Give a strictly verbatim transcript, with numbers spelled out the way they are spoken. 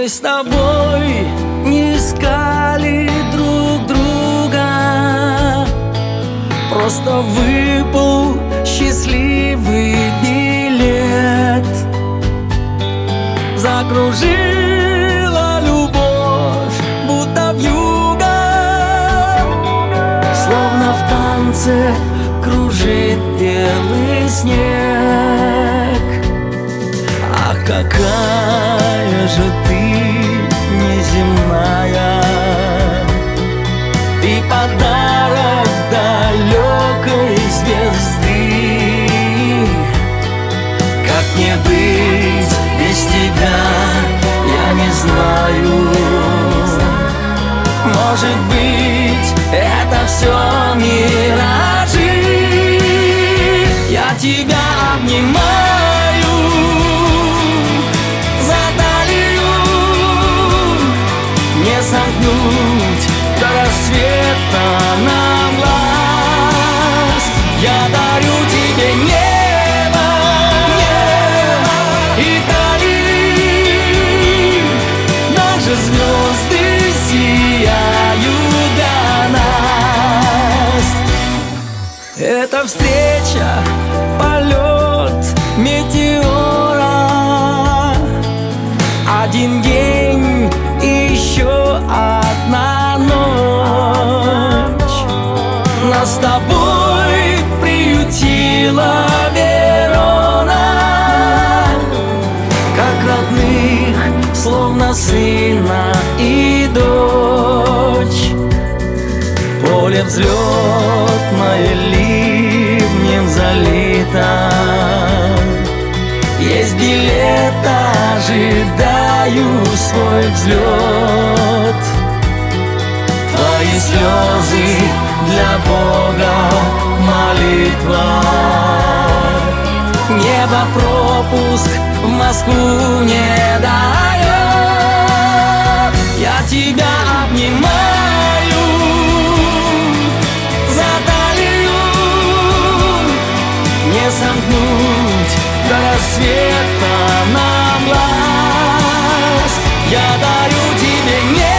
Мы с тобой не искали друг друга, просто выпал счастливый билет. Закружила любовь, будто вьюга, словно в танце кружит белый снег. А какая же ты неземная, ты подарок далекой звезды. Как мне быть без тебя, я не знаю. Может быть, это все миражи. Я тебя обнимаю за талию, не сомкнуть до рассвета нам глаз. Я дарю тебе небо, небо и дали, даже звезды сияют для нас. Это встреча, полет метеора, один день и еще одна ночь. Нас с тобой приютила Верона, как родных, словно сына и дочь. Поле взлетное ливнем залито, есть билет, ожидаю свой взлет. Твои слезы для Бога молитва, небо пропуск в Москву не дает. Я тебя обнимаю за талию, не сомкнуть до рассвета нам глаз. Я дарю тебе небо,